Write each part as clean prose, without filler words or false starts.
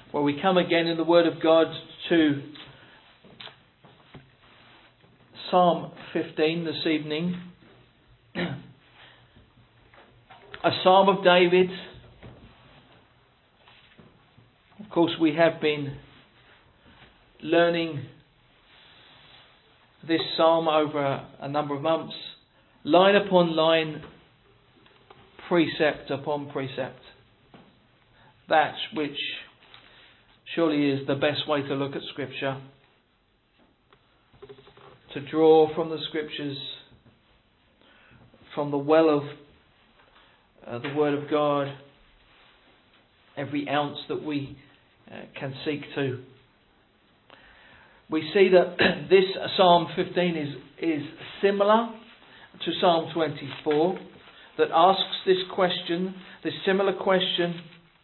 Well, we come again in the Word of God to Psalm 15 this evening. A Psalm of David. Of course, we have been learning this Psalm over a number of months, line upon line, precept upon precept. That which surely is the best way to look at Scripture. To draw from the Scriptures, from the well of the Word of God, every ounce that we can seek to. We see that this Psalm 15 is similar to Psalm 24, that asks this question, this similar question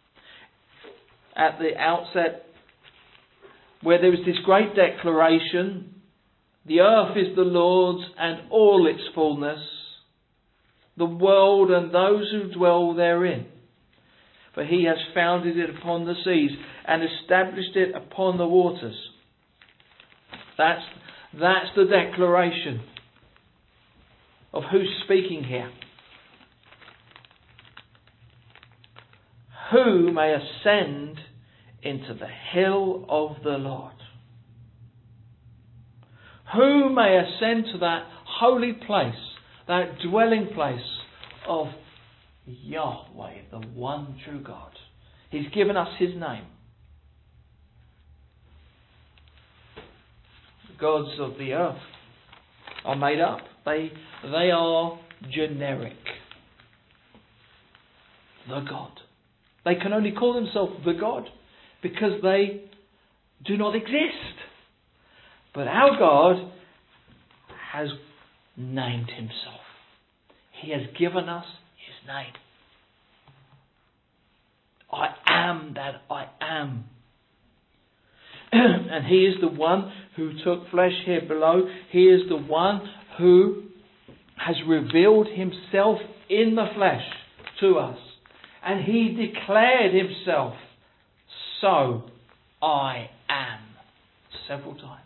at the outset, where there is this great declaration: the earth is the Lord's and all its fullness, the world and those who dwell therein. For he has founded it upon the seas and established it upon the waters. That's the declaration of who's speaking here. Who may ascend into the hill of the Lord? Who may ascend to that holy place, that dwelling place of Yahweh, the one true God? He's given us His name. The gods of the earth are made up. They are generic. The God. They can only call themselves the God because they do not exist. But our God has named Himself. He has given us His name. I am that I am. And He is the one who took flesh here below. He is the one who has revealed Himself in the flesh to us. And He declared Himself, so I am, several times.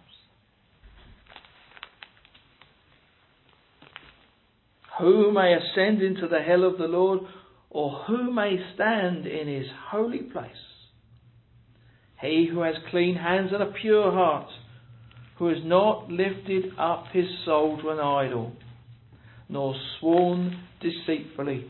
Who may ascend into the hill of the Lord, or who may stand in His holy place? He who has clean hands and a pure heart, who has not lifted up his soul to an idol, nor sworn deceitfully.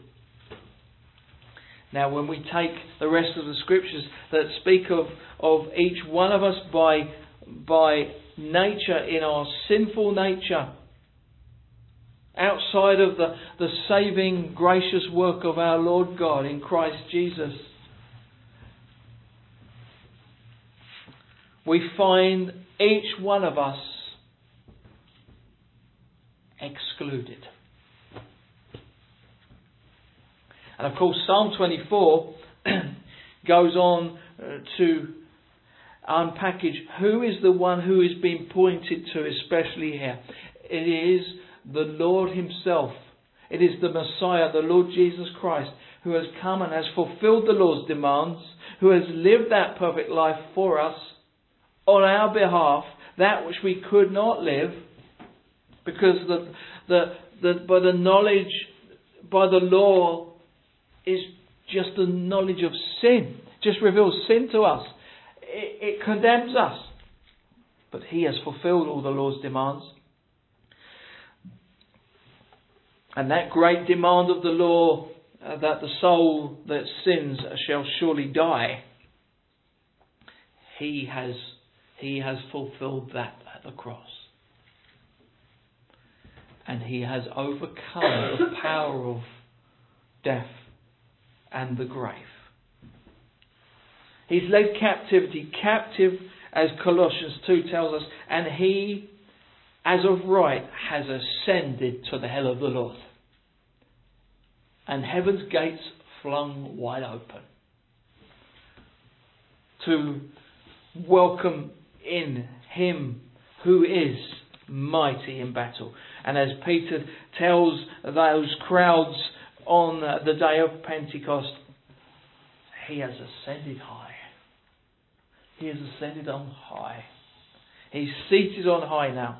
Now, when we take the rest of the Scriptures that speak of each one of us by nature, in our sinful nature, outside of the saving, gracious work of our Lord God in Christ Jesus, we find each one of us excluded. And of course, Psalm 24 goes on to unpackage who is the one who is being pointed to, especially here. It is the Lord Himself. It is the Messiah, the Lord Jesus Christ, who has come and has fulfilled the Lord's demands, who has lived that perfect life for us on our behalf, that which we could not live, because by the knowledge, by the law, is just the knowledge of sin. Just reveals sin to us. It condemns us. But He has fulfilled all the law's demands. And that great demand of the law, that the soul that sins shall surely die, He has fulfilled that at the cross. And He has overcome the power of death and the grave. He's led captivity captive, as Colossians 2 tells us, and He, as of right, has ascended to the hill of the Lord. And heaven's gates flung wide open to welcome in Him who is mighty in battle. And as Peter tells those crowds on the day of Pentecost, He has ascended high. He has ascended on high. He's seated on high now.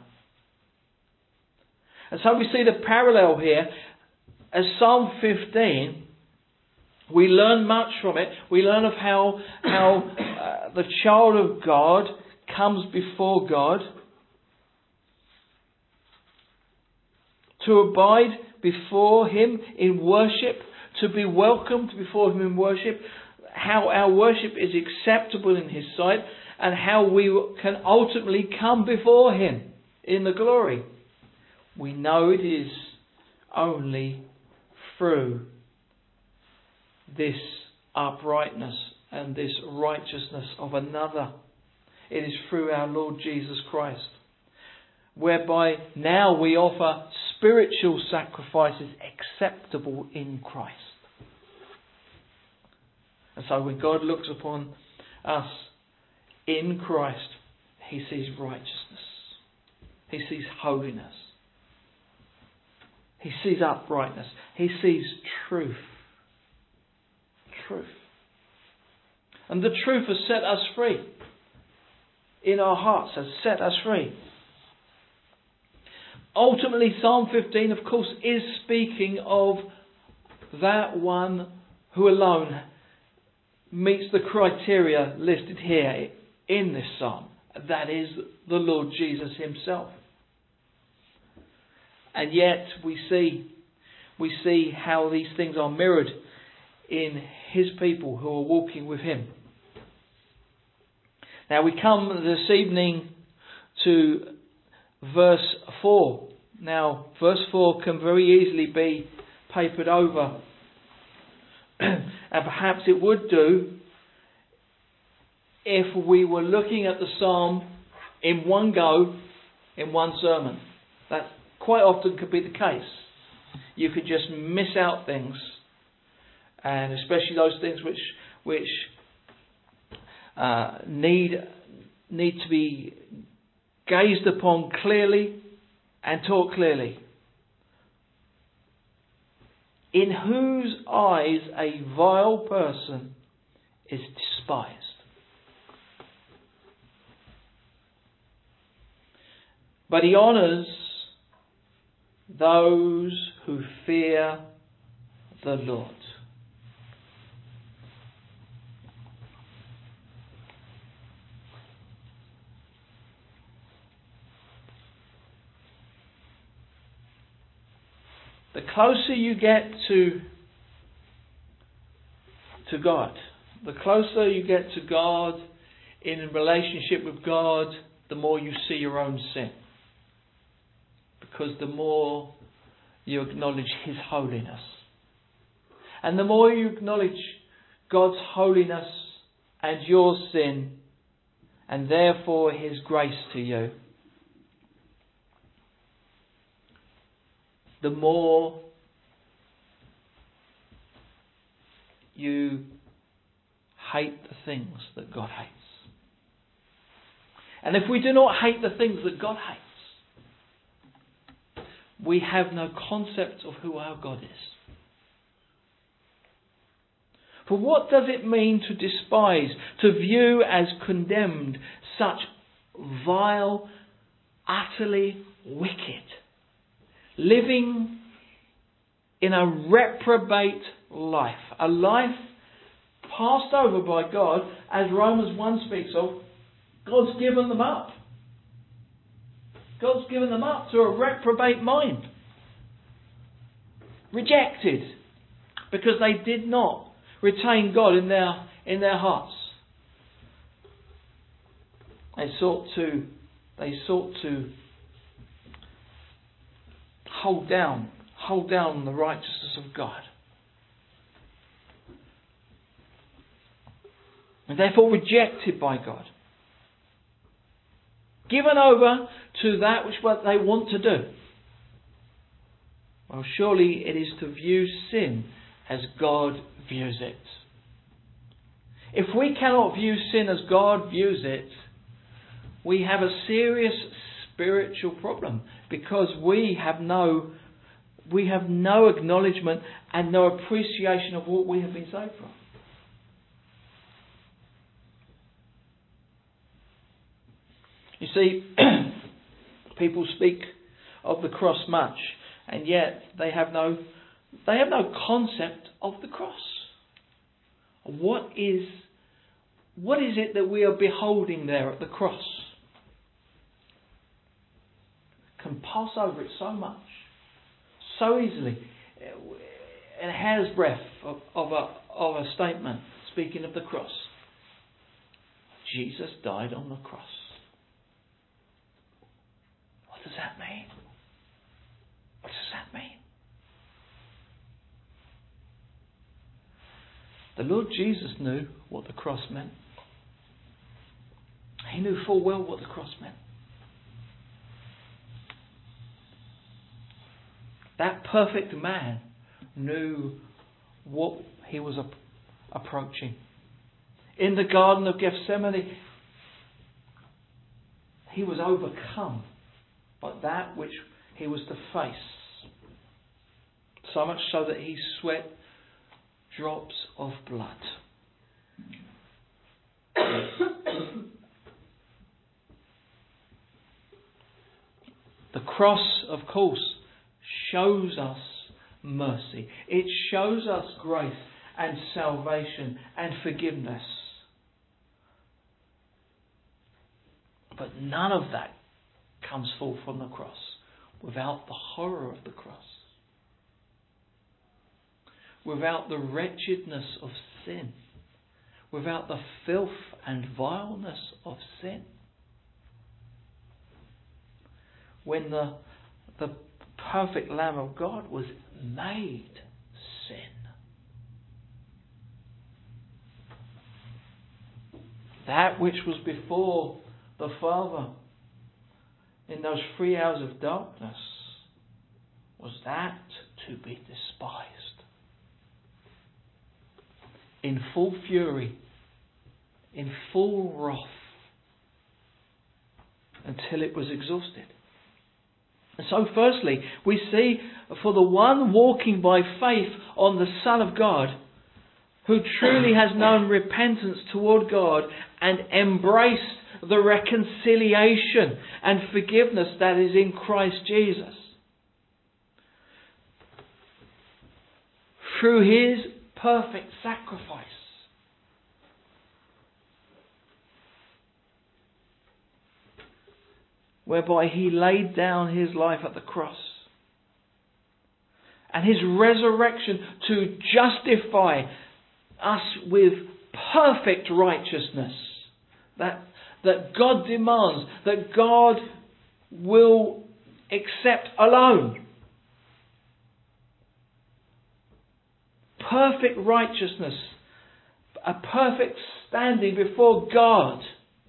And so we see the parallel here. As Psalm 15, we learn much from it. We learn of how the child of God comes before God to abide before Him in worship, to be welcomed before Him in worship, how our worship is acceptable in His sight, and how we can ultimately come before Him in the glory. We know it is only through this uprightness and this righteousness of another. It is through our Lord Jesus Christ, whereby now we offer spiritual sacrifices acceptable in Christ. And so when God looks upon us in Christ, He sees righteousness. He sees holiness. He sees uprightness. He sees truth. Truth. And the truth has set us free. In our hearts has set us free. Ultimately, Psalm 15, of course, is speaking of that one who alone meets the criteria listed here in this psalm. That is the Lord Jesus Himself. And yet we see how these things are mirrored in His people who are walking with Him. Now we come this evening to verse 4. Now, verse 4 can very easily be papered over. And perhaps it would do if we were looking at the psalm in one go, in one sermon. That quite often could be the case. You could just miss out things, and especially those things which need to be gazed upon clearly and taught clearly. In whose eyes a vile person is despised. But He honours those who fear the Lord. The closer you get to God, the closer you get to God in relationship with God, the more you see your own sin. Because the more you acknowledge His holiness. And the more you acknowledge God's holiness and your sin, and therefore His grace to you, the more you hate the things that God hates. And if we do not hate the things that God hates, we have no concept of who our God is. For what does it mean to despise, to view as condemned such vile, utterly wicked, living in a reprobate life, a life passed over by God, as Romans 1 speaks of? God's given them up. God's given them up to a reprobate mind. Rejected. Because they did not retain God in their hearts. They sought to hold down the righteousness of God. And therefore rejected by God. Given over to that which what they want to do. Well, surely it is to view sin as God views it. If we cannot view sin as God views it, we have a serious spiritual problem, because we have no acknowledgement and no appreciation of what we have been saved from. You see, people speak of the cross much, and yet they have no concept of the cross. What is it that we are beholding there at the cross? Can pass over it so much, so easily, in a hair's breadth of a statement speaking of the cross. Jesus died on the cross. What does that mean? What does that mean? The Lord Jesus knew what the cross meant. He knew full well what the cross meant. That perfect man knew what he was approaching. In the Garden of Gethsemane, he was overcome by that which he was to face. So much so that he sweat drops of blood. The cross, of course, shows us mercy. It shows us grace and salvation and forgiveness. But none of that comes forth from the cross without the horror of the cross. Without the wretchedness of sin. Without the filth and vileness of sin. When the perfect Lamb of God was made sin. That which was before the Father in those 3 hours of darkness was that to be despised. In full fury, in full wrath, until it was exhausted. And so firstly, we see for the one walking by faith on the Son of God, who truly has known repentance toward God and embraced the reconciliation and forgiveness that is in Christ Jesus. Through His perfect sacrifice. Whereby He laid down His life at the cross. And His resurrection to justify us with perfect righteousness. That God demands, that God will accept alone. Perfect righteousness. A perfect standing before God.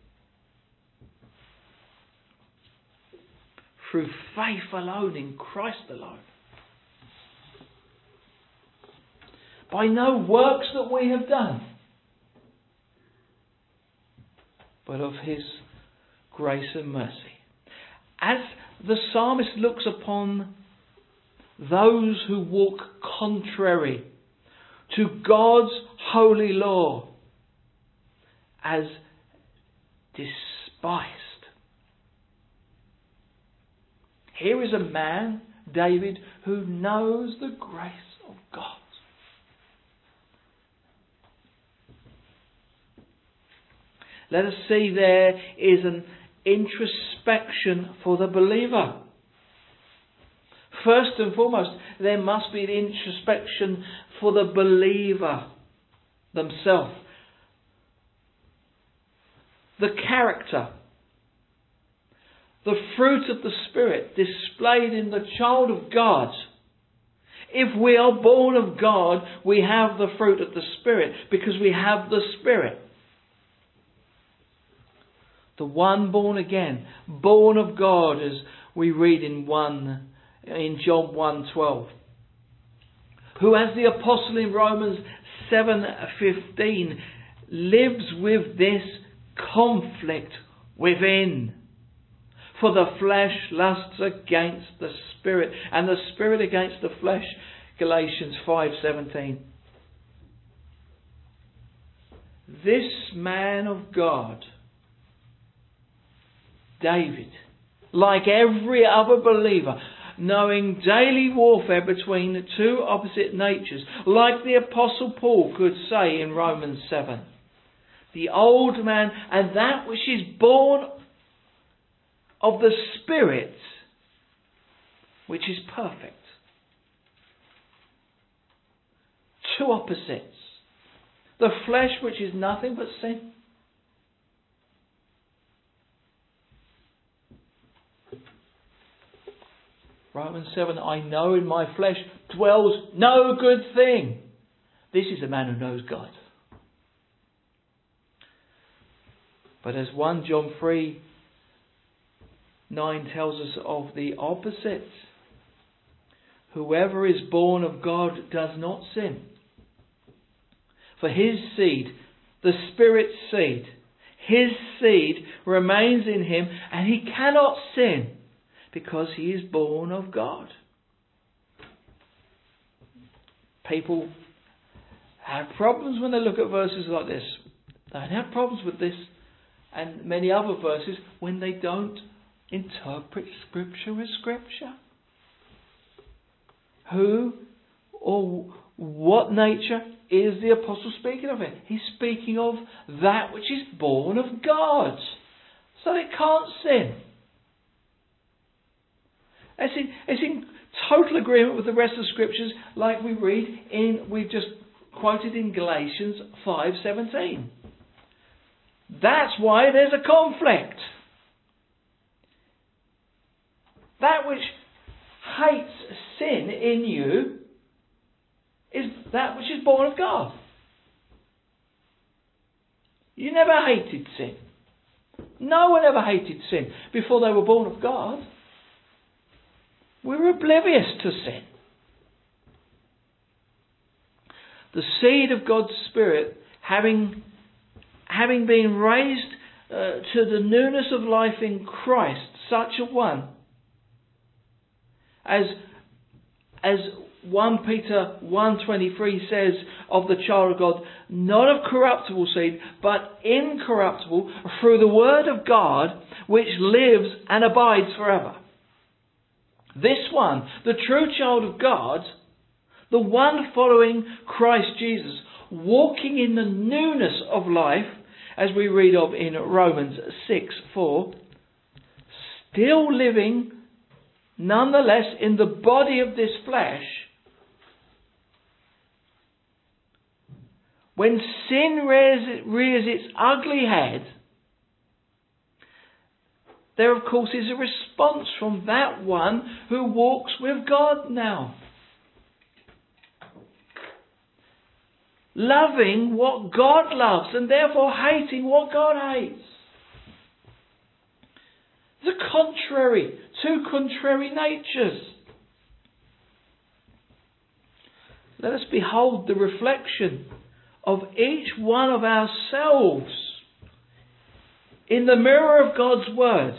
Through faith alone in Christ alone. By no works that we have done, but of His grace and mercy. As the psalmist looks upon those who walk contrary to God's holy law as despised. Here is a man, David, who knows the grace of God. Let us see there is an introspection for the believer. First and foremost, there must be an introspection for the believer themselves. The character, the fruit of the Spirit displayed in the child of God. If we are born of God, we have the fruit of the Spirit because we have the Spirit. The one born again, born of God, as we read in John 1:12. Who, as the apostle in Romans 7:15, lives with this conflict within. For the flesh lusts against the Spirit, and the Spirit against the flesh. Galatians 5:17. This man of God David, like every other believer, knowing daily warfare between the two opposite natures, like the Apostle Paul could say in Romans 7. The old man and that which is born of the Spirit, which is perfect. Two opposites. The flesh, which is nothing but sin. Romans 7, I know in my flesh dwells no good thing. This is a man who knows God. But as 1 John 3:9 tells us of the opposite, whoever is born of God does not sin. For his seed, the Spirit's seed, his seed remains in him, and he cannot sin because he is born of God. People have problems when they look at verses like this. They have problems with this and many other verses when they don't interpret Scripture as Scripture. Who or what nature is the apostle speaking of it? He's speaking of that which is born of God. So it can't sin. It's in total agreement with the rest of the Scriptures, like we've just quoted in Galatians 5:17. That's why there's a conflict. That which hates sin in you is that which is born of God. You never hated sin. No one ever hated sin before they were born of God. We were oblivious to sin. The seed of God's Spirit, having been raised to the newness of life in Christ, such a one, as 1 Peter 1:23 says of the child of God, not of corruptible seed, but incorruptible, through the word of God, which lives and abides forever. This one, the true child of God, the one following Christ Jesus, walking in the newness of life, as we read of in Romans 6:4, still living nonetheless in the body of this flesh. When sin rears its ugly head, there of course is a response from that one who walks with God now. Loving what God loves and therefore hating what God hates. The contrary, two contrary natures. Let us behold the reflection of each one of ourselves in the mirror of God's Word.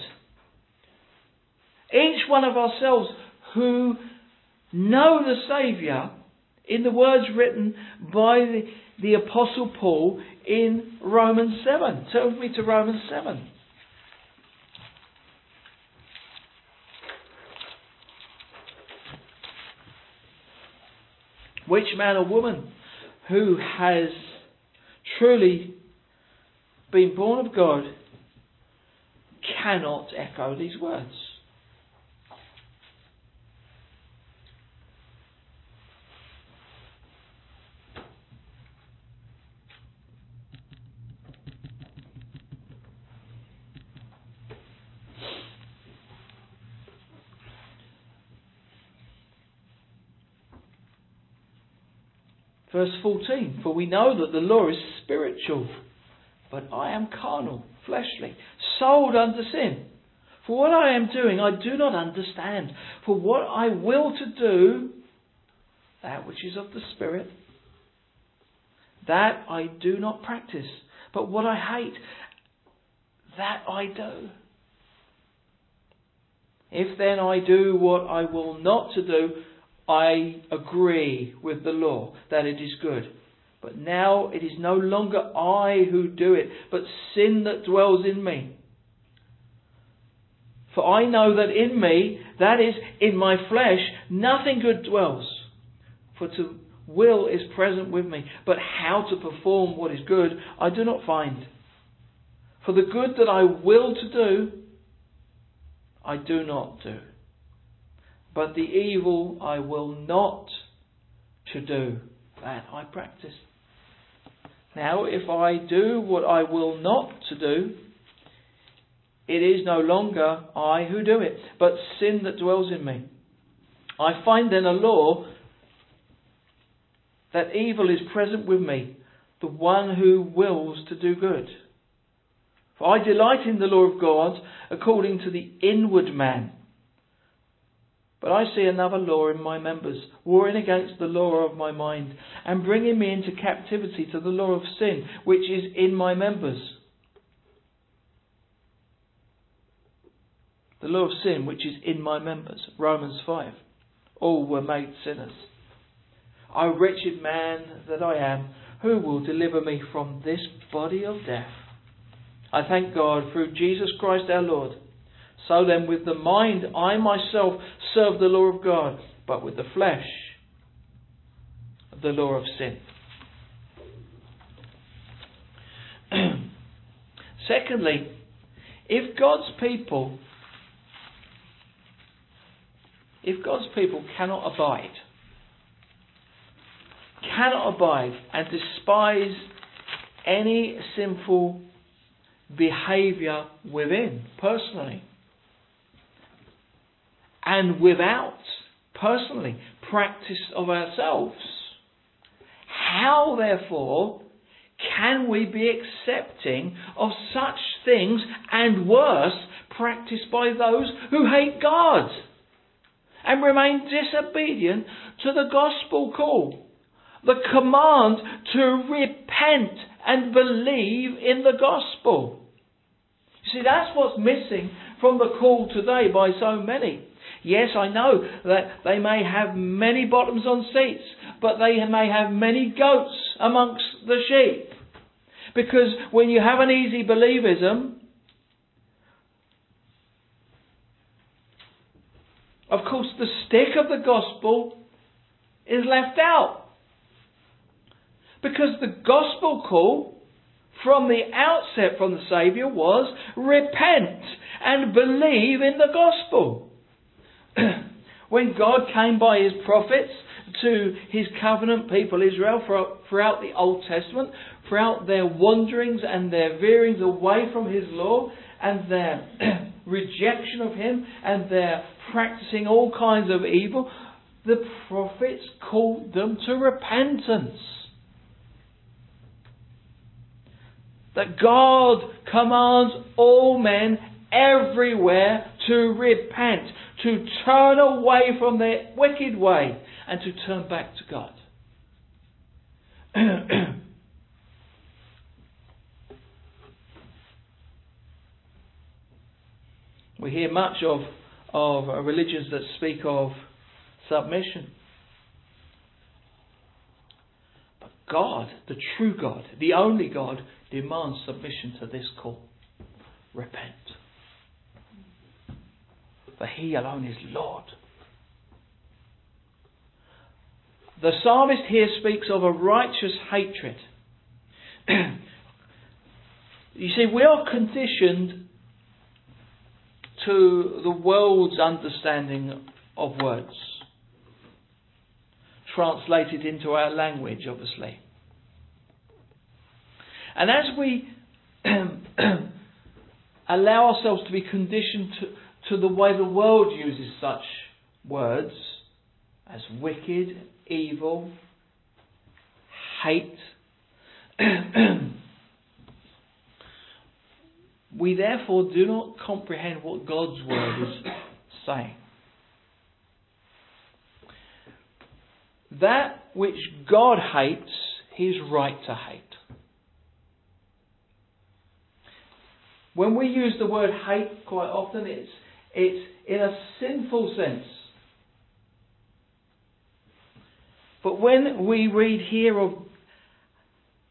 Each one of ourselves who know the Saviour in the words written by the Apostle Paul in Romans 7. Turn with me to Romans 7. Which man or woman who has truly been born of God cannot echo these words? Verse 14, for we know that the law is spiritual, but I am carnal, fleshly, sold unto sin. For what I am doing I do not understand. For what I will to do, that which is of the Spirit, that I do not practice. But what I hate, that I do. If then I do what I will not to do, I agree with the law that it is good. But now it is no longer I who do it, but sin that dwells in me. For I know that in me, that is, in my flesh, nothing good dwells. For to will is present with me, but how to perform what is good I do not find. For the good that I will to do, I do not do. But the evil I will not to do, that I practice. Now, if I do what I will not to do, it is no longer I who do it, but sin that dwells in me. I find then a law that evil is present with me, the one who wills to do good. For I delight in the law of God according to the inward man. But I see another law in my members, warring against the law of my mind, and bringing me into captivity to the law of sin, which is in my members. The law of sin, which is in my members. Romans 5. All were made sinners. O wretched man that I am, who will deliver me from this body of death? I thank God through Jesus Christ our Lord. So then with the mind I myself serve the law of God, but with the flesh the law of sin. Secondly, if God's people cannot abide and despise any sinful behaviour within, personally, and without, personally, practice of ourselves, how therefore can we be accepting of such things and worse practiced by those who hate God and remain disobedient to the gospel call, the command to repent and believe in the gospel? You see, that's what's missing from the call today by so many. Yes, I know that they may have many bottoms on seats, but they may have many goats amongst the sheep. Because when you have an easy believism, of course the stick of the gospel is left out. Because the gospel call from the outset from the Saviour was repent and believe in the gospel. When God came by His prophets to His covenant people Israel throughout the Old Testament, throughout their wanderings and their veerings away from His law and their rejection of Him and their practicing all kinds of evil, the prophets called them to repentance. That God commands all men everywhere to repent, to turn away from their wicked way and to turn back to God. We hear much of religions that speak of submission. But God, the true God, the only God, demands submission to this call. Repent. For He alone is Lord. The psalmist here speaks of a righteous hatred. You see, we are conditioned to the world's understanding of words, translated into our language, obviously. And as we allow ourselves to be conditioned to the way the world uses such words as wicked, evil, hate, we therefore do not comprehend what God's word is saying. That which God hates, He's right to hate. When we use the word hate quite often, it's in a sinful sense. But when we read here of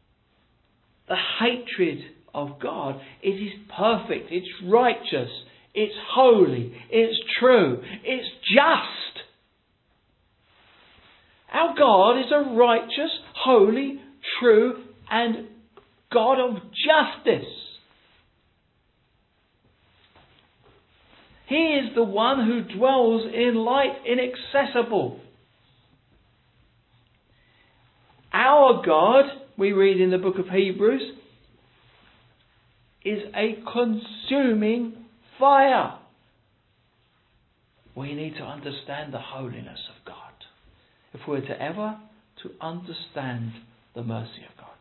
the hatred of God, it is perfect, it's righteous, It's holy. It's true. It's just. Our God is a righteous, holy, true, and God of justice. He is the one who dwells in light inaccessible. Our God, we read in the book of Hebrews, is a consuming fire. We need to understand the holiness of God if we're to ever to understand the mercy of God.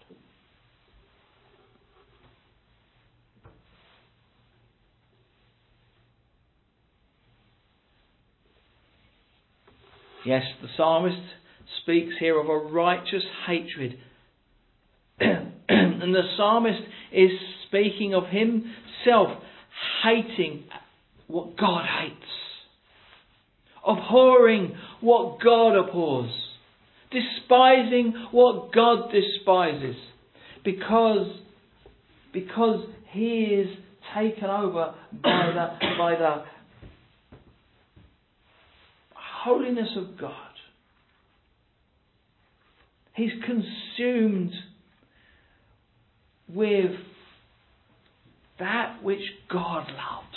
Yes, the psalmist speaks here of a righteous hatred. And the psalmist is speaking of himself hating what God hates, abhorring what God abhors, despising what God despises, because he is taken over by the holiness of God. He's consumed with that which God loves.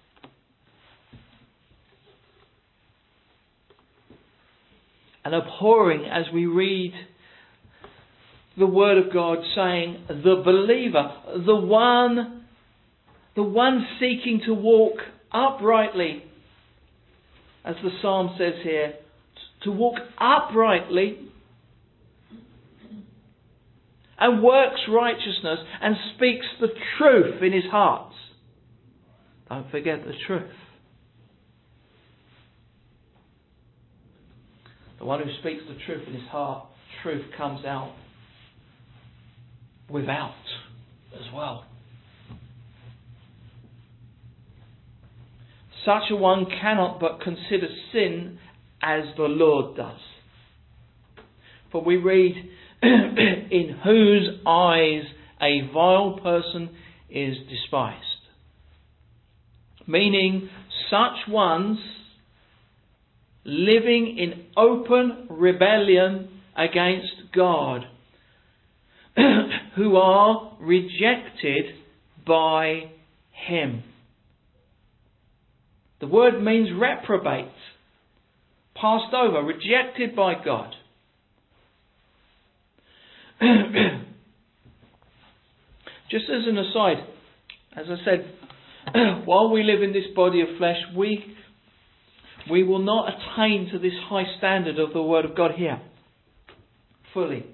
And abhorring, as we read the Word of God saying, the believer, the one seeking to walk uprightly, as the Psalm says here, to walk uprightly and works righteousness and speaks the truth in his heart. Don't forget the truth. The one who speaks the truth in his heart, truth comes out without as well. Such a one cannot but consider sin as the Lord does. For we read, in whose eyes a vile person is despised. Meaning, such ones living in open rebellion against God, who are rejected by Him. The word means reprobate, passed over, rejected by God. Just as an aside, as I said, while we live in this body of flesh, we will not attain to this high standard of the Word of God here fully.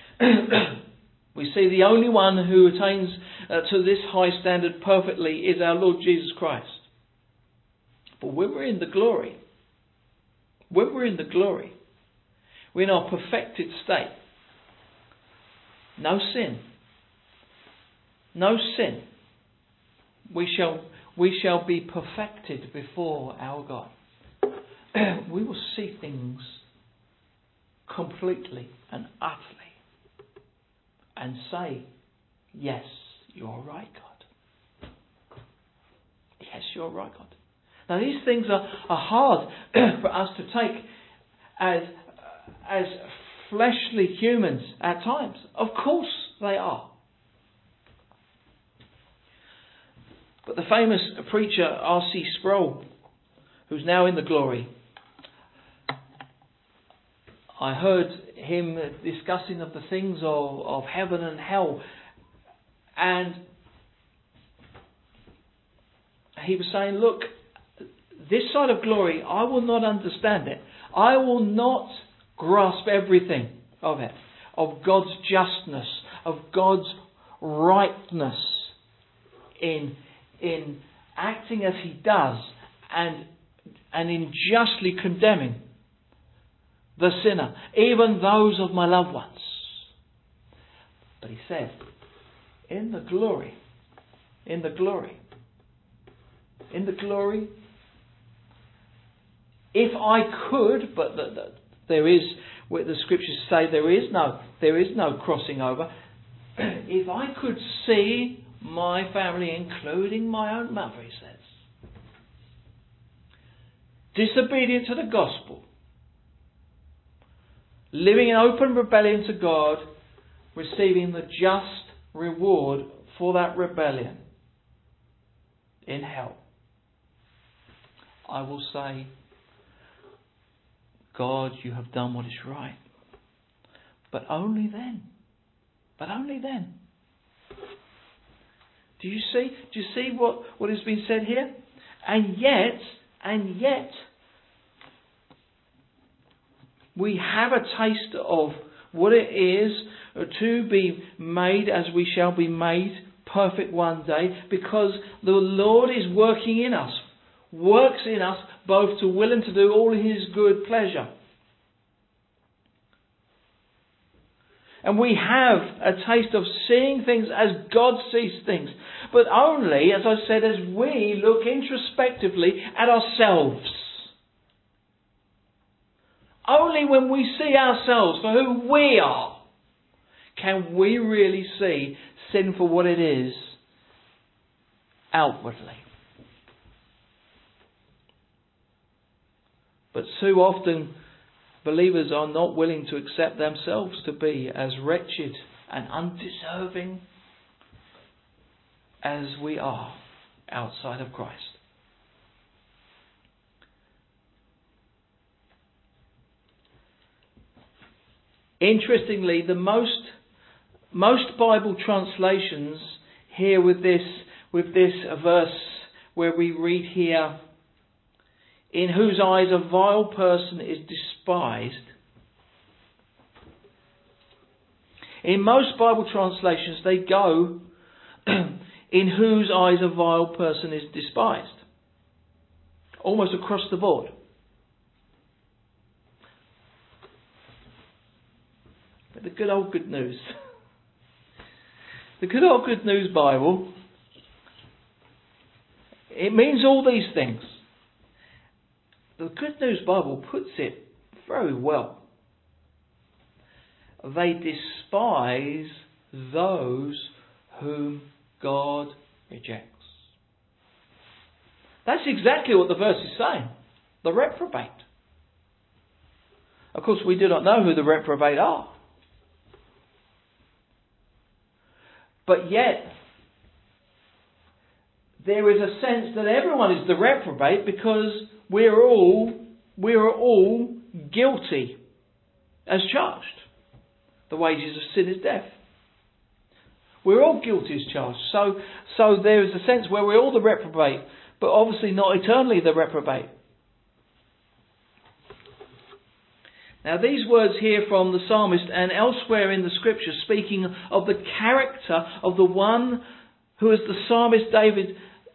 We see the only one who attains to this high standard perfectly is our Lord Jesus Christ. But when we're in the glory, we're in our perfected state. No sin. We shall be perfected before our God. We will see things completely and utterly and say, yes, you're right, God. Yes, you're right, God. Now these things are hard for us to take as fleshly humans at times. Of course they are. But the famous preacher R.C. Sproul, who's now in the glory, I heard him discussing of the things of heaven and hell, and he was saying, look, this side of glory, I will not understand it. I will not grasp everything of it, of God's justness, of God's rightness in acting as He does, and in justly condemning the sinner, even those of my loved ones. But he said, in the glory, if I could, but there is, what the scriptures say, there is no crossing over. If I could see my family, including my own mother, he says, disobedient to the gospel, living in open rebellion to God, receiving the just reward for that rebellion in hell, I will say, God, you have done what is right. But only then. But only then. Do you see what has been said here? And yet, we have a taste of what it is to be made as we shall be made perfect one day, because the Lord is working in us, works in us both to will and to do all His good pleasure. And we have a taste of seeing things as God sees things. But only, as I said, as we look introspectively at ourselves. Only when we see ourselves for who we are, can we really see sin for what it is outwardly. But too often, believers are not willing to accept themselves to be as wretched and undeserving as we are outside of Christ. Interestingly, the most Bible translations here with this verse where we read here, in whose eyes a vile person is despised. In most Bible translations they go, in whose eyes a vile person is despised. Almost across the board. But the good old Good News. The good old Good News Bible, it means all these things. The Good News Bible puts it very well. They despise those whom God rejects. That's exactly what the verse is saying. The reprobate. Of course, we do not know who the reprobate are. But yet, there is a sense that everyone is the reprobate because we are all guilty as charged. The wages of sin is death. We're all guilty as charged. So there is a sense where we're all the reprobate, but obviously not eternally the reprobate. Now these words here from the psalmist and elsewhere in the scripture, speaking of the character of the one who, as the psalmist David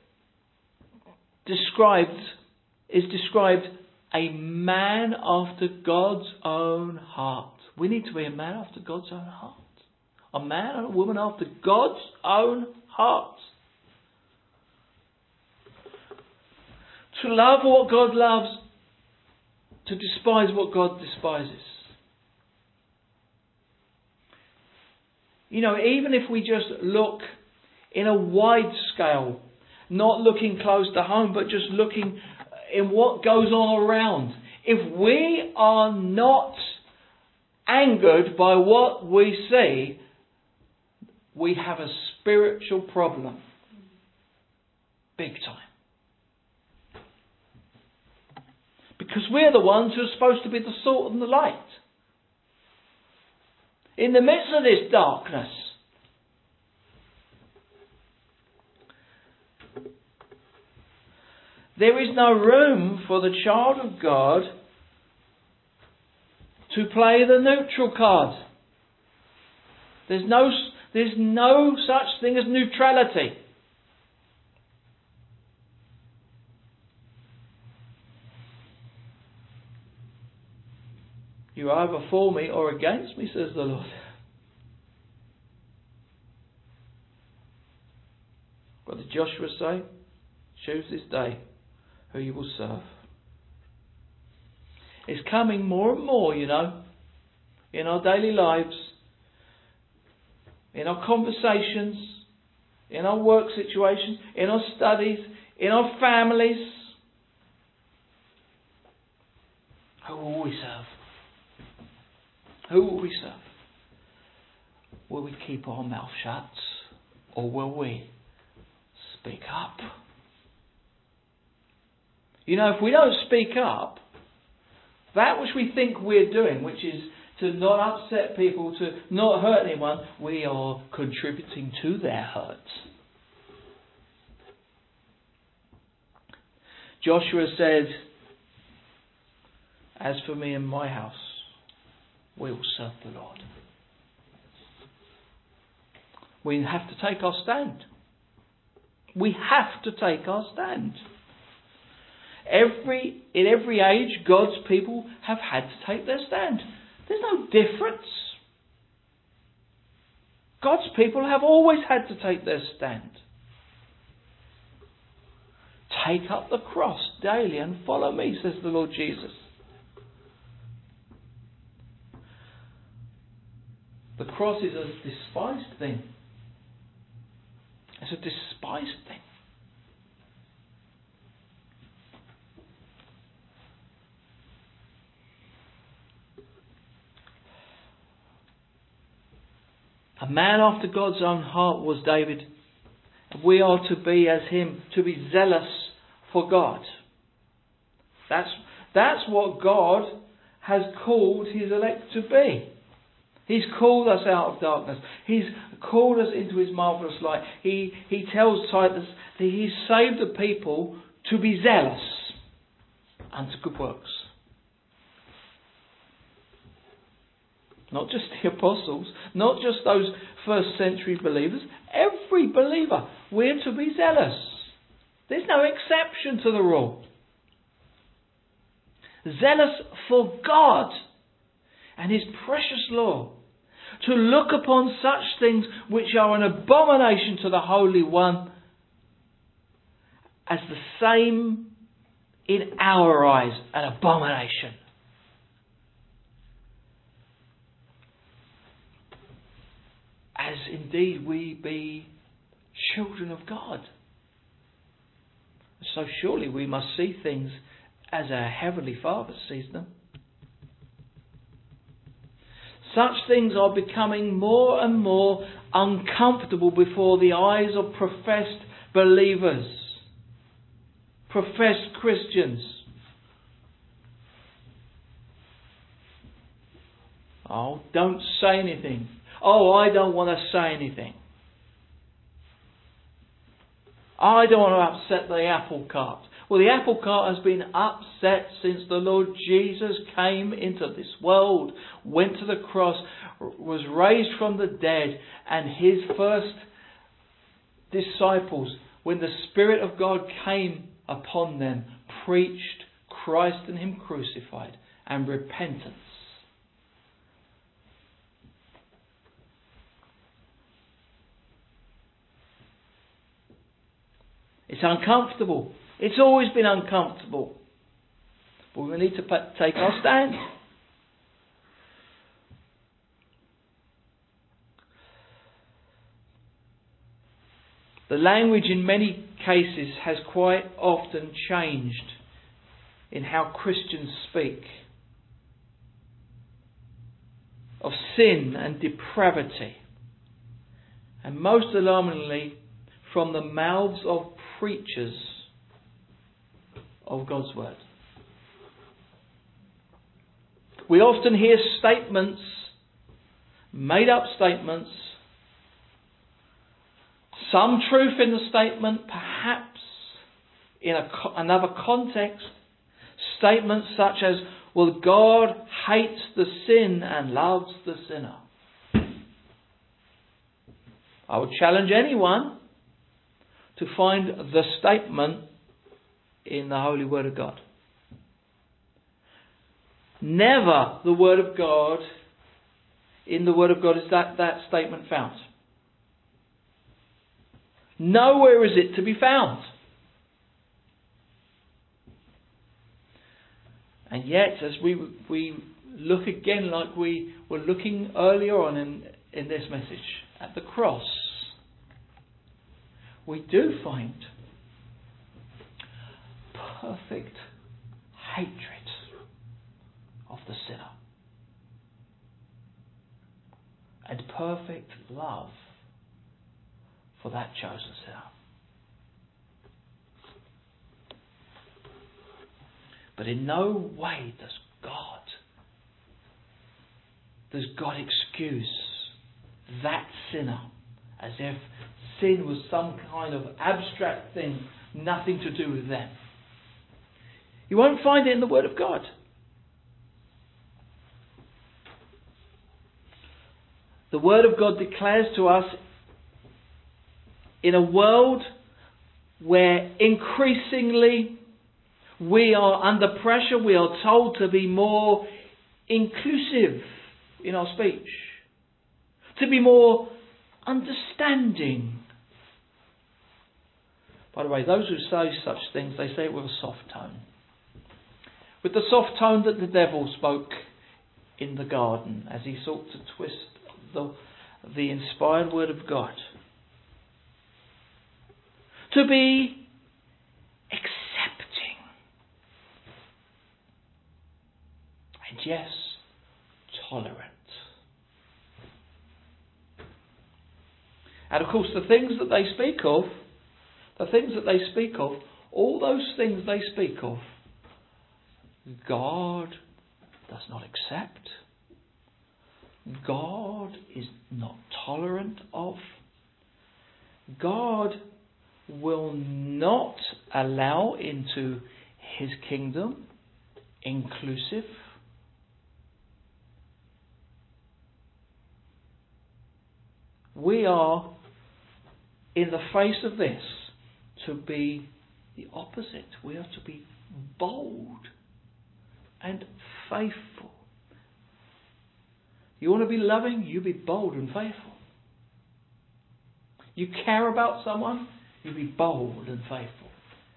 is described a man after God's own heart. We need to be a man after God's own heart. A man and a woman after God's own heart. To love what God loves, to despise what God despises. You know, even if we just look in a wide scale, not looking close to home, but just looking in what goes on around. If we are not angered by what we see, we have a spiritual problem. Big time. Because we're the ones who are supposed to be the salt and the light. In the midst of this darkness. There is no room for the child of God to play the neutral card. There's no such thing as neutrality. You are either for me or against me, says the Lord. What did Joshua say? Choose this day who you will serve. It's coming more and more, you know, in our daily lives, in our conversations, in our work situations, in our studies, in our families. Who will we serve? Who will we serve? Will we keep our mouth shut, or will we speak up? You know, if we don't speak up, that which we think we're doing, which is to not upset people, to not hurt anyone, we are contributing to their hurt. Joshua said, "As for me and my house, we will serve the Lord." We have to take our stand. We have to take our stand. In every age, God's people have had to take their stand. There's no difference. God's people have always had to take their stand. Take up the cross daily and follow me, says the Lord Jesus. The cross is a despised thing. It's a despised thing. A man after God's own heart was David. We are to be as him, to be zealous for God. That's what God has called his elect to be. He's called us out of darkness. He's called us into his marvellous light. He tells Titus that he's saved the people to be zealous unto good works. Not just the apostles, not just those first century believers. Every believer, we're to be zealous. There's no exception to the rule. Zealous for God and his precious law, to look upon such things which are an abomination to the Holy One as the same in our eyes, an abomination. As indeed we be children of God. So surely we must see things as our Heavenly Father sees them. Such things are becoming more and more uncomfortable before the eyes of professed believers, professed Christians. Oh, don't say anything. Oh, I don't want to say anything. I don't want to upset the apple cart. Well, the apple cart has been upset since the Lord Jesus came into this world, went to the cross, was raised from the dead, and his first disciples, when the Spirit of God came upon them, preached Christ and him crucified and repentance. It's uncomfortable. It's always been uncomfortable. But we need to take our stand. The language in many cases has quite often changed in how Christians speak of sin and depravity. And most alarmingly, from the mouths of preachers of God's Word. We often hear statements, made up statements, some truth in the statement, perhaps in another context, statements such as, well, God hates the sin and loves the sinner. I would challenge anyone to find the statement in the Holy Word of God. Never the Word of God, in the Word of God is that statement found. Nowhere is it to be found. And yet, as we look again like we were looking earlier on in this message, at the cross, we do find perfect hatred of the sinner. And perfect love for that chosen sinner. But in no way does God excuse that sinner as if sin was some kind of abstract thing, nothing to do with them. You won't find it in the Word of God. The Word of God declares to us, in a world where increasingly we are under pressure, we are told to be more inclusive in our speech, to be more understanding. By the way, those who say such things, they say it with a soft tone. With the soft tone that the devil spoke in the garden as he sought to twist the inspired word of God. To be accepting. And yes, tolerant. And of course the things that they speak of, all those things they speak of, God does not accept. God is not tolerant of. God will not allow into His kingdom inclusive. We are, in the face of this, to be the opposite. We are to be bold and faithful. You want to be loving? You be bold and faithful. You care about someone? You be bold and faithful.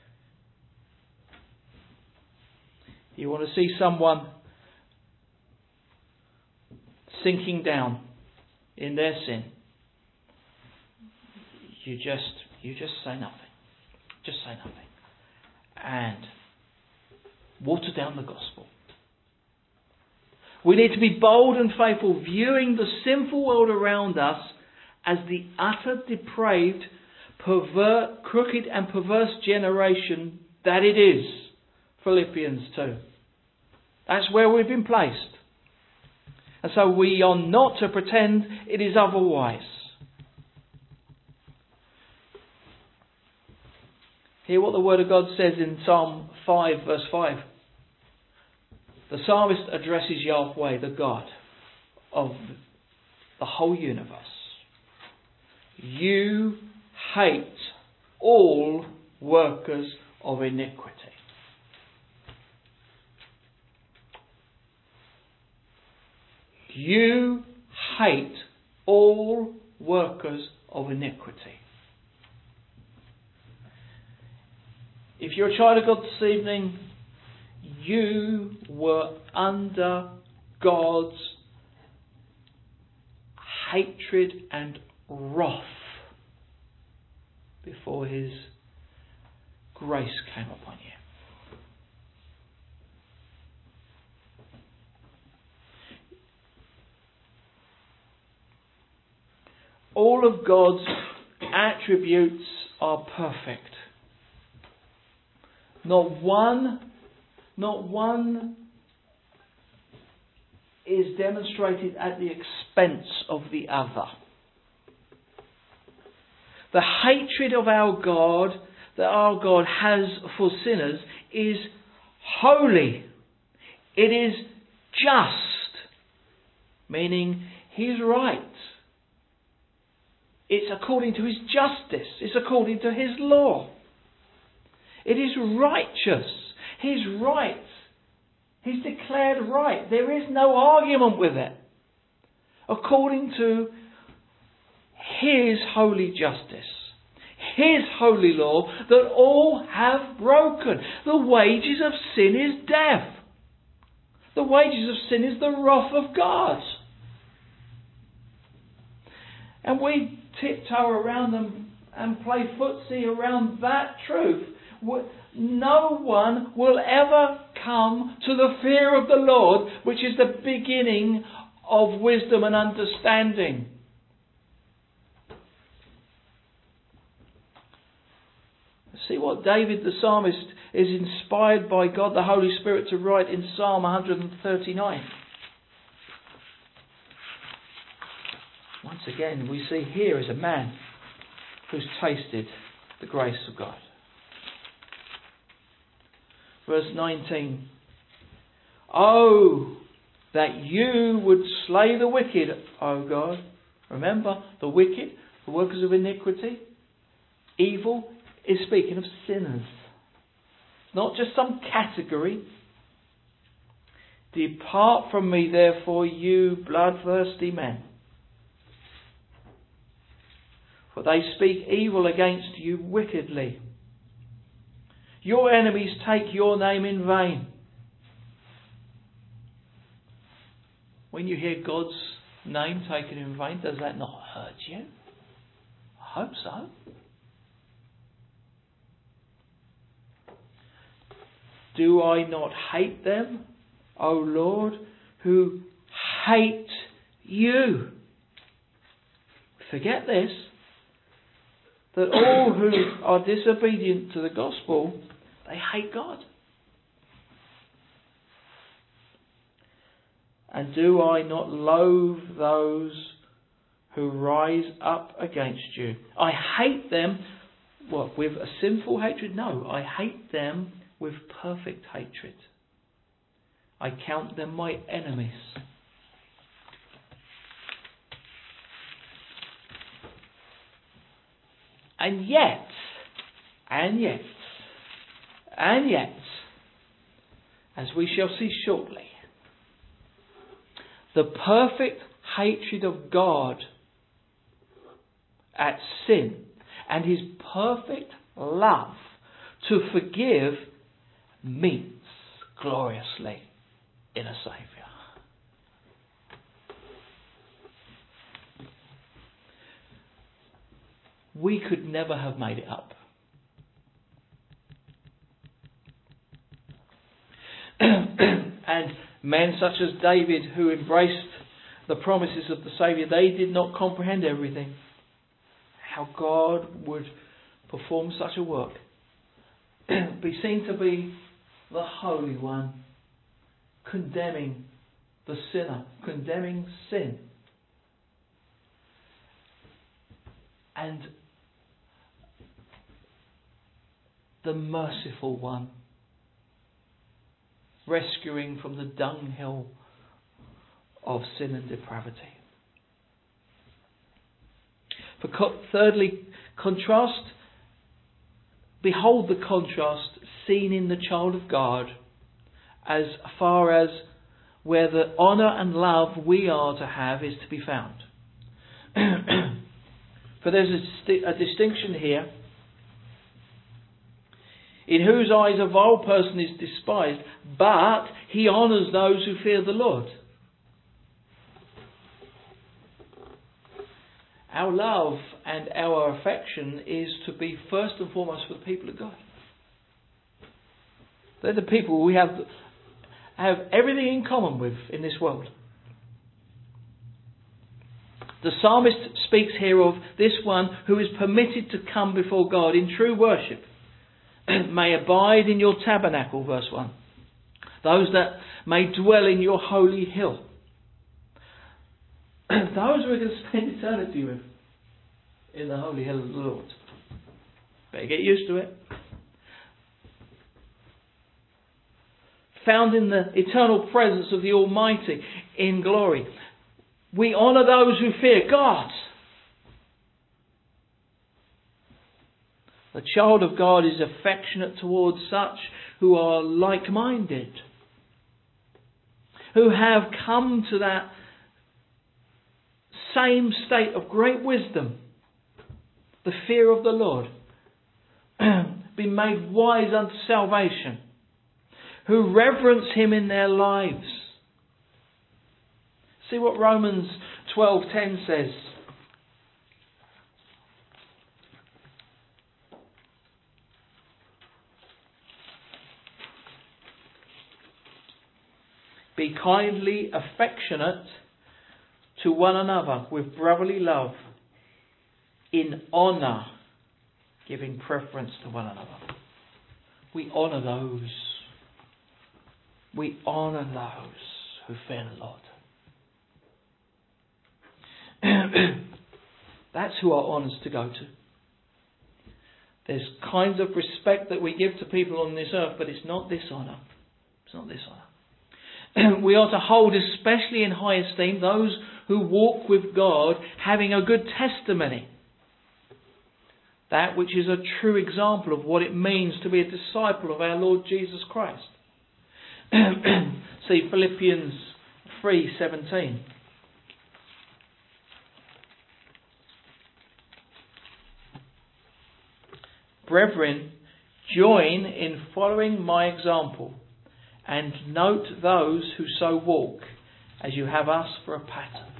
You want to see someone sinking down in their sin? You just say nothing. Just say nothing. And water down the gospel. We need to be bold and faithful, viewing the sinful world around us as the utter, depraved, crooked and perverse generation that it is. Philippians 2. That's where we've been placed. And so we are not to pretend it is otherwise. Hear what the Word of God says in Psalm 5 verse 5. The psalmist addresses Yahweh, the God of the whole universe. You hate all workers of iniquity. You hate all workers of iniquity. If you're a child of God this evening, you were under God's hatred and wrath before His grace came upon you. All of God's attributes are perfect. Not one is demonstrated at the expense of the other. The hatred of our God that our God has for sinners is holy. It is just, meaning He's right. It's according to His justice. It's according to His law. It is righteous. He's right. He's declared right. There is no argument with it. According to His holy justice. His holy law that all have broken. The wages of sin is death. The wages of sin is the wrath of God. And we tiptoe around them and play footsie around that truth no one will ever come to the fear of the Lord, which is the beginning of wisdom and understanding. See what David the psalmist is inspired by God the Holy Spirit to write in Psalm 139. Once again, we see here is a man who's tasted the grace of God. Verse 19. Oh, that you would slay the wicked, O God. Remember, the wicked, the workers of iniquity, evil is speaking of sinners. Not just some category. Depart from me, therefore, you bloodthirsty men. For they speak evil against you wickedly. Your enemies take your name in vain. When you hear God's name taken in vain, does that not hurt you? I hope so. Do I not hate them, O Lord, who hate you? Forget this, that all who are disobedient to the gospel, they hate God. And do I not loathe those who rise up against you? I hate them, what, with a sinful hatred? No, I hate them with perfect hatred. I count them my enemies. And yet, as we shall see shortly, the perfect hatred of God at sin and His perfect love to forgive meets gloriously in a Saviour. We could never have made it up. And men such as David, who embraced the promises of the Saviour, they did not comprehend everything. How God would perform such a work. Be seen to be the Holy One, condemning the sinner, condemning sin. And the merciful One, rescuing from the dunghill of sin and depravity. For thirdly, behold the contrast seen in the child of God as far as where the honour and love we are to have is to be found. For there's a distinction here. In whose eyes a vile person is despised, but he honours those who fear the Lord. Our love and our affection is to be first and foremost for the people of God. They're the people we have everything in common with in this world. The psalmist speaks here of this one who is permitted to come before God in true worship. May abide in your tabernacle, verse 1. Those that may dwell in your holy hill. Those we're going to spend eternity with in the holy hill of the Lord. Better get used to it. Found in the eternal presence of the Almighty in glory. We honour those who fear God. The child of God is affectionate towards such who are like-minded, who have come to that same state of great wisdom, the fear of the Lord, been made wise unto salvation, who reverence Him in their lives. See what Romans 12:10 says. Be kindly affectionate to one another with brotherly love, in honour, giving preference to one another. We honour those. We honour those who fear the Lord. That's who our honours to go to. There's kinds of respect that we give to people on this earth, but it's not this honour. It's not this honour. We are to hold, especially in high esteem, those who walk with God, having a good testimony. That which is a true example of what it means to be a disciple of our Lord Jesus Christ. See Philippians 3:17. Brethren, join in following my example, and note those who so walk, as you have us for a pattern.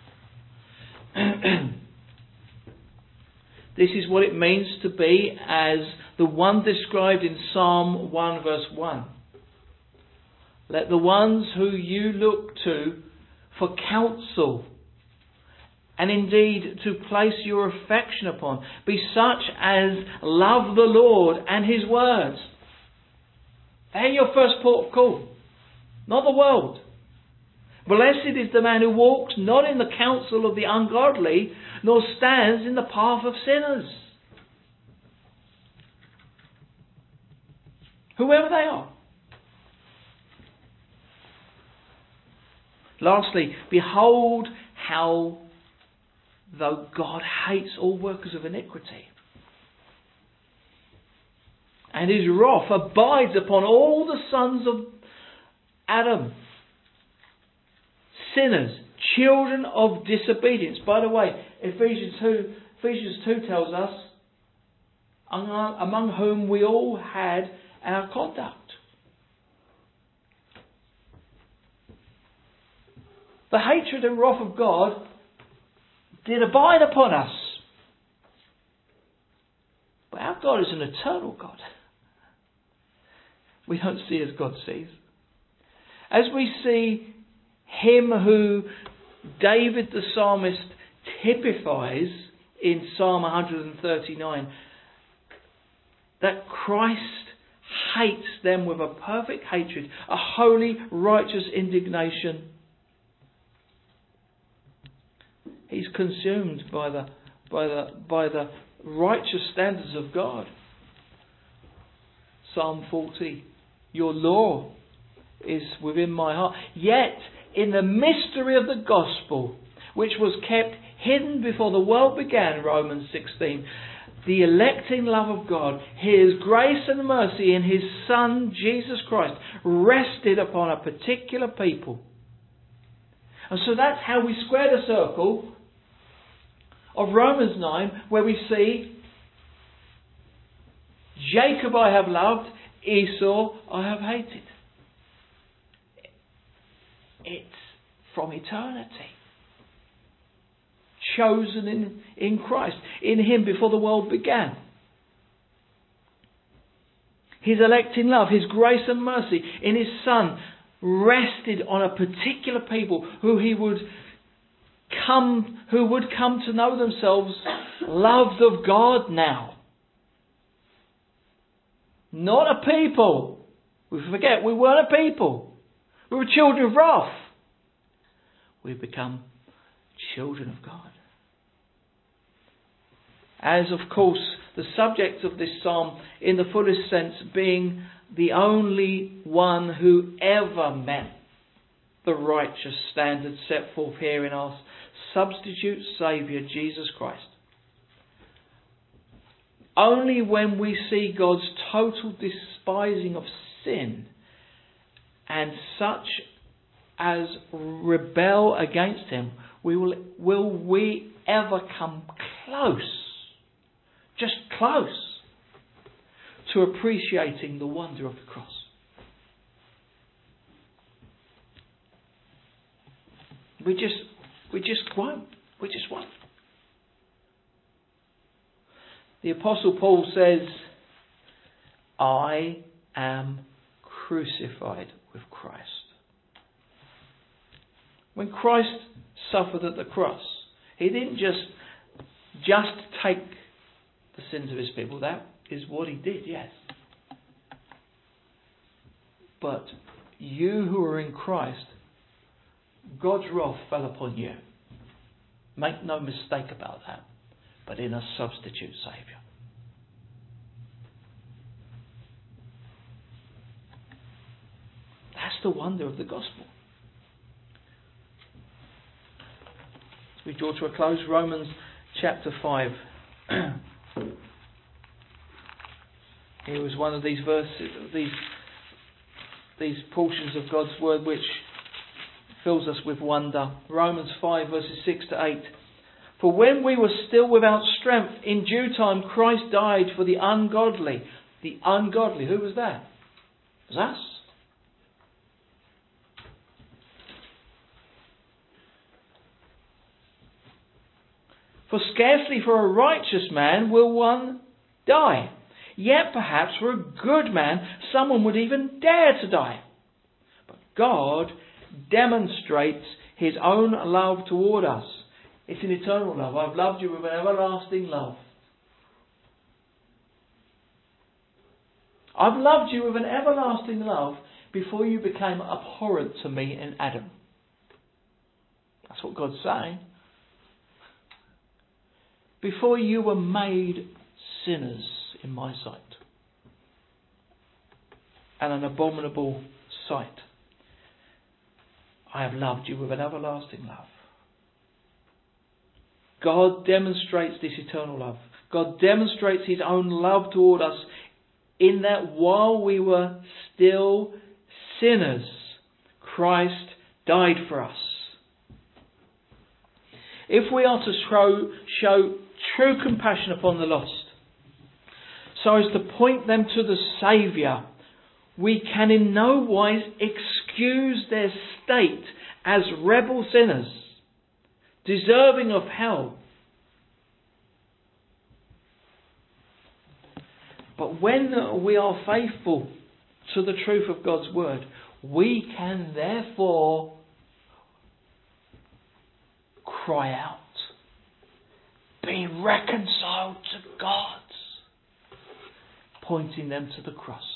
This is what it means to be as the one described in Psalm 1 verse 1. Let the ones who you look to for counsel, and indeed to place your affection upon, be such as love the Lord and His words. They're your first port of call, not the world. Blessed is the man who walks not in the counsel of the ungodly, nor stands in the path of sinners. Whoever they are. Lastly, behold how, though God hates all workers of iniquity, and His wrath abides upon all the sons of Adam, sinners, children of disobedience. By the way, Ephesians 2 tells us, among whom we all had our conduct. The hatred and wrath of God did abide upon us. But our God is an eternal God. We don't see as God sees. As we see Him who David the psalmist typifies in Psalm 139, that Christ hates them with a perfect hatred, a holy, righteous indignation. He's consumed by the righteous standards of God. Psalm 40, your law is within my heart. Yet, in the mystery of the gospel, which was kept hidden before the world began, Romans 16, the electing love of God, His grace and mercy in His Son, Jesus Christ, rested upon a particular people. And so that's how we square the circle of Romans 9, where we see Jacob I have loved, Esau I have hated. It's from eternity. Chosen in Christ, in Him before the world began. His electing love, His grace and mercy in His Son rested on a particular people who would come to know themselves loved of God now. Not a people. We forget we weren't a people. We were children of wrath. We've become children of God. As, of course, the subject of this psalm, in the fullest sense, being the only one who ever met the righteous standard set forth here in our substitute Saviour, Jesus Christ. Only when we see God's total despising of sin and such as rebel against Him, will we ever come close, just close, to appreciating the wonder of the cross. We just won't. We just won't. The Apostle Paul says, I am crucified with Christ. When Christ suffered at the cross, He didn't just take the sins of His people. That is what He did, yes. But you who are in Christ, God's wrath fell upon you. Make no mistake about that. But in a substitute Saviour. That's the wonder of the gospel. As we draw to a close, Romans chapter 5. Here was one of these verses, these portions of God's word which fills us with wonder. Romans 5 verses 6 to 8. For when we were still without strength, in due time Christ died for the ungodly. The ungodly, who was that? It was us. For scarcely for a righteous man will one die. Yet perhaps for a good man someone would even dare to die. But God demonstrates His own love toward us. It's an eternal love. I've loved you with an everlasting love. I've loved you with an everlasting love before you became abhorrent to me in Adam. That's what God's saying. Before you were made sinners in my sight and an abominable sight, I have loved you with an everlasting love. God demonstrates this eternal love. God demonstrates His own love toward us in that while we were still sinners, Christ died for us. If we are to show true compassion upon the lost, so as to point them to the Saviour, we can in no wise excuse their state as rebel sinners, deserving of hell. But when we are faithful to the truth of God's word, we can therefore cry out, be reconciled to God, pointing them to the cross.